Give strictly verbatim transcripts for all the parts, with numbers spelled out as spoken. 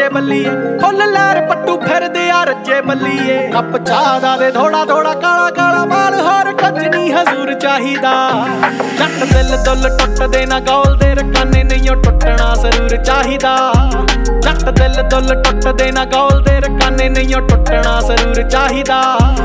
ਬੱਲੀਏ ਫੁੱਲ ਲਹਿਰ ਪੱਟੂ ਫਿਰਦੇ ਆ ਰੱਜੇ ਬੱਲੀਏ ਕੱਪ ਚਾਹ ਦਾ ਦੇ ਥੋੜਾ ਥੋੜਾ ਕਾਲਾ ਕਾਲਾ ਮਾਲ ਹੋਰ ਕੁਝ ਨਹੀਂ ਹਜ਼ੂਰ ਚਾਹੀਦਾ ਜੱਟ ਦਿਲ ਦੁੱਲ ਟੁੱਟਦੇ ਨਾ ਗੌਲ ਦੇ ਰਕਾਨੇ ਨਹੀਂ ਉਹ ਟੁੱਟਣਾ ਜ਼ਰੂਰ ਚਾਹੀਦਾ ਜੱਟ ਦਿਲ ਦੁੱਲ ਟੁੱਟਦੇ ਨਾ ਗੌਲ ਦੇ ਰਕਾਨੇ ਨਹੀਂ ਉਹ ਟੁੱਟਣਾ ਜ਼ਰੂਰ ਚਾਹੀਦਾ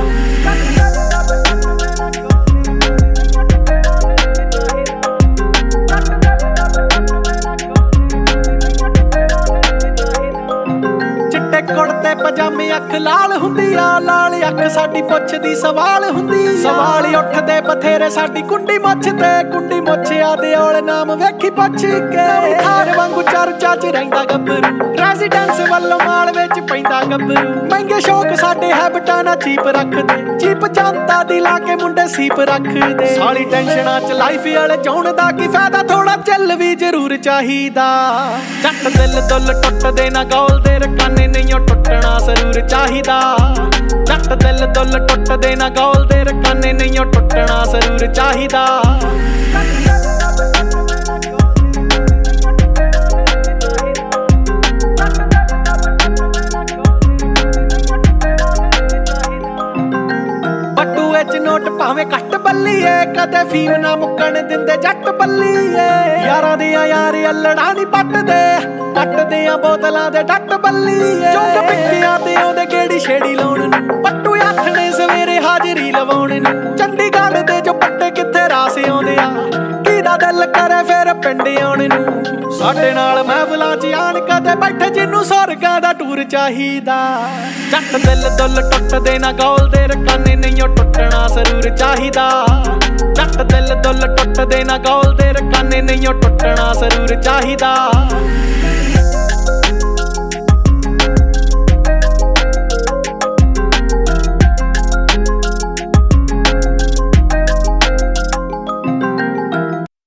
ਕੁੜਤੇ ਪਜਾਮੇ ਅੱਖ ਲਾਲ ਹੁੰਦੀ ਆ ਲਾਲ ਅੱਖ ਸਾਡੀ ਪੁੱਛਦੀ ਸਵਾਲ ਹੁੰਦੀ ਸਵਾਲ ਉੱਠਦੇ ਬਥੇਰੇ ਸਾਡੀ ਕੁੰਡੀ ਮੁੱਛ ਤੇ ਕੁੰਡੀ ਮੁੱਛਿਆ ਦੇ ਔਲ ਨਾਮ ਵੇਖੀ ਪੁੱਛ ਕੇ ਹਾਰ ਵਾਂਗੂ ਚਰਚਾ ਚ ਰਹਿੰਦਾ ਗੱਭਰੂ ਰੈਜ਼ੀਡੈਂਸ ਵੱਲੋਂ ਮਾਲ ਵਿੱਚ ਪੈਂਦਾ ਗੱਭਰੂ ਮਹਿੰਗੇ ਸ਼ੌਕ ਸਾਡੇ ਹੈਬਟਾਂ ਨਾ ਚੀਪ ਰੱਖਦੇ ਚੀਪ ਜਨਤਾ ਦੀ ਲਾ ਕੇ ਮੁੰਡੇ ਸੀਪ ਰੱਖਦੇ ਸਾਲੀ ਟੈਨਸ਼ਨਾਂ ਚ ਲਾਈਫ ਵਾਲੇ ਚਾਉਣ ਦਾ ਕੀ ਫਾਇਦਾ ਥੋੜਾ ਚੱਲ ਵੀ ਜ਼ਰੂਰ ਚਾਹੀਦਾ ਜੱਟ ਦਿਲ ਦੁੱਲ ਟੁੱਟਦੇ ਨਾ ਗੌਲ ਦੇ ਰਕਾਨੇ ਨਹੀਂ ਟੁੱਟਣਾ ਜ਼ਰੂਰ ਚਾਹੀਦਾ ਜੱਟ ਦਿਲ ਦੁੱਲ ਟੁੱਟਦੇ ਨਾ ਗੌਲ ਦੇ ਰਕਾਨੇ ਨਹੀਂ ਉਹ ਟੁੱਟਣਾ ਜ਼ਰੂਰ ਚਾਹੀਦਾ ਬੱਟੂ ਵਿੱਚ ਨੋਟ ਭਾਵੇਂ ਘੱਟ ਬੱਲੀਏ ਕਦੇ ਫੀਮ ਨਾ ਮੁੱਕਣ ਦਿੰਦੇ ਜੱਟ ਬੱਲੀਏ ਯਾਰਾਂ ਦੀਆਂ ਯਾਰ ਅਲੜਾ ਨਹੀਂ ਪੱਟਦੇ ਪੱਟਦੇ ਆ ਬੋਤਲਾਂ ਦੇ ਡੱਟ ਬੱਲੀਏ ਚੁੱਕ ਪਿੱਕਿਆਂ ਤੇ ਆਉਂਦੇ ਕਿਹੜੀ ਛੇੜੀ ਲਾਉਣ ਨੂੰ ਪੱਟੂ ਆਥਣੇ ਸਵੇਰੇ ਹਾਜ਼ਰੀ ਲਵਾਉਣ ਨੂੰ ਚੰਡੀਗੜ੍ਹ ਦੇ ਜੋ ਪੱਟੇ ਕਿੱਥੇ ਰਾਸ ਆਉਂਦੇ ਆ ਕਿਹਦਾ ਦਿਲ ਕਰੇ ਫਿਰ ਪਿੰਡ ਆਉਣ ਨੂੰ ਸਾਡੇ ਨਾਲ ਮਹਿਫਲਾਂ ਚ ਆਣ ਕਦੇ ਬੈਠੇ ਜਿਹਨੂੰ ਸਵਰਗਾਂ ਦਾ ਟੂਰ ਚਾਹੀਦਾ ਜੱਟ ਦਿਲ ਦੁੱਲ ਟੁੱਟਦੇ ਨਾ ਗੌਲ ਦੇ ਰਕਾਨੇ ਨਹੀਂ ਉਹ ਟੁੱਟਣਾ ਜ਼ਰੂਰ ਚਾਹੀਦਾ ਜੱਟ ਦਿਲ ਦੁੱਲ ਟੁੱਟਦੇ ਨਾ ਗੌਲ ਦੇ ਰਕਾਨੇ ਨਹੀਂ ਉਹ ਟੁੱਟਣਾ ਜ਼ਰੂਰ ਚਾਹੀਦਾ